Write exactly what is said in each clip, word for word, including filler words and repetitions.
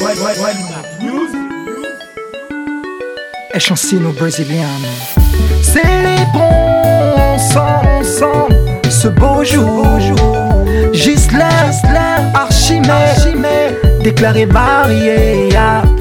É chancino brésiliano. Célébrons ensemble ce beau jour. Ghislain, Archimède, déclaré marié.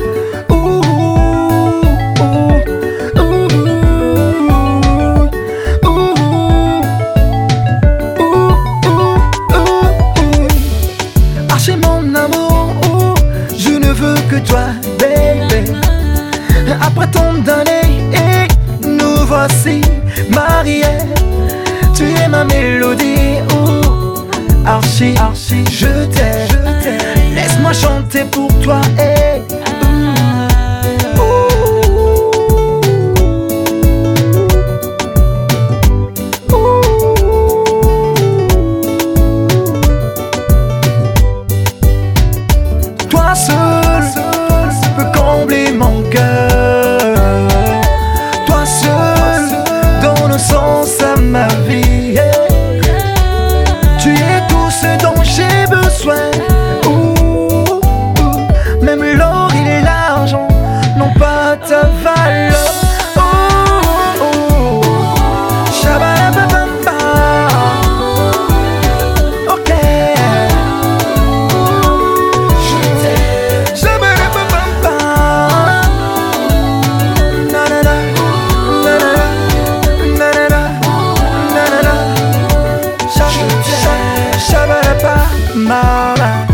Toi, baby, après tant d'années, nous voici mariés. Tu es ma mélodie, oh, Archie, Archie, je t'aime. Laisse-moi chanter pour toi, hey. Toi seul peux combler mon cœur. Toi seul donne sens à ma vie. Tu es tout ce dont j'ai besoin. Ouh, ouh. Même l'or et l'argent n'ont pas ta valeur. Oh, oh, oh. Shabba-ba-ba-ba. Ok. Mama.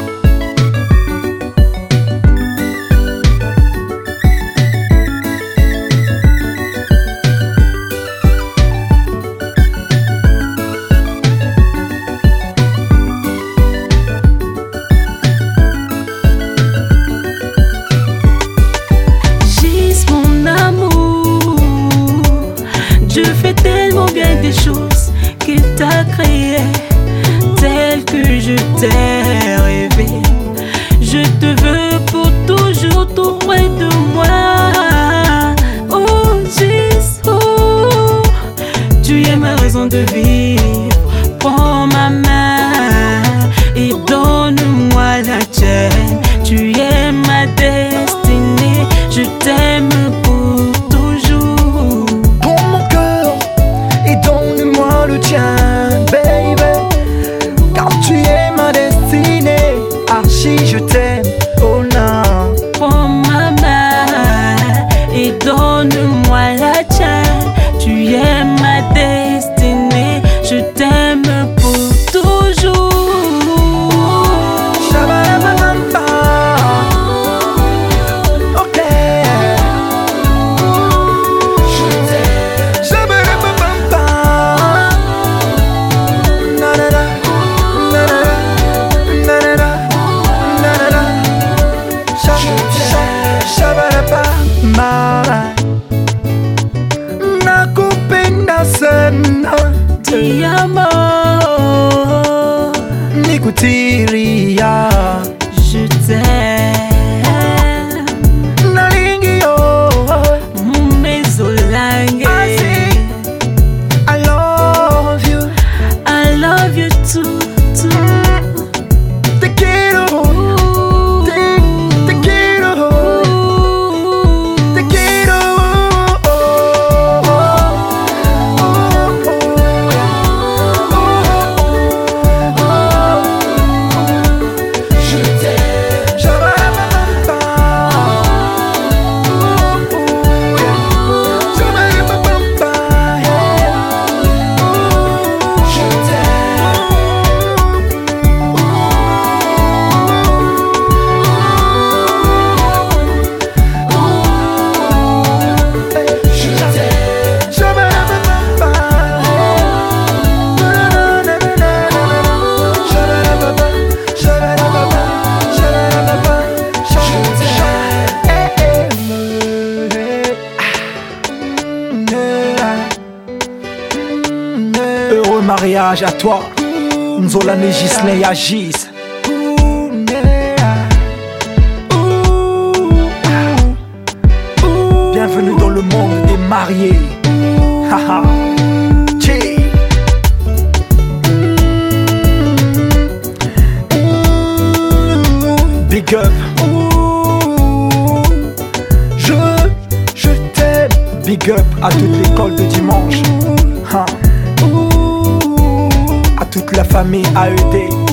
Gis, mon amour, Dieu fait tellement bien des choses qu'il t'a créé tel que je t'ai rêvé. Je te veux pour toujours tout près de moi. Oh Jésus, oh, tu es ma raison de vivre. Prends ma main et donne-moi la tienne. Tu es ma destinée, je t'aime pour toujours. Prends mon cœur et donne-moi le tien, baby. Car tu es ma destinée, Archie, je t'aime, oh non. Prends ma main et donne-moi la tienne. Tu es ma destinée, je t'aime pour toujours. Shabba-ba-ba-ba. Ok. Je t'aime. Shabba-ba-ba-ba. Na-na-na. Mama, nakupenda sana, Ti amo, nikutiria, je t'aime. nalingi yo, Mumezolange, I love you, I love you too, too. te quiero, te, te quiero, te quiero. Je t'aime, Shabba-ba-ba-ba. Shabba-ba-ba-ba. Je t'aime. Shabba-ba-ba-ba. Shabba-ba-ba-ba. Shabba-ba-ba-ba. Shabba-ba-ba-ba. Heureux mariage à toi, Nzolane Ghislain Yagis. Bienvenue dans le monde des mariés. Haha. Tchè. Big up. Big up à toute l'école de dimanche, hein. À toute la famille A E D.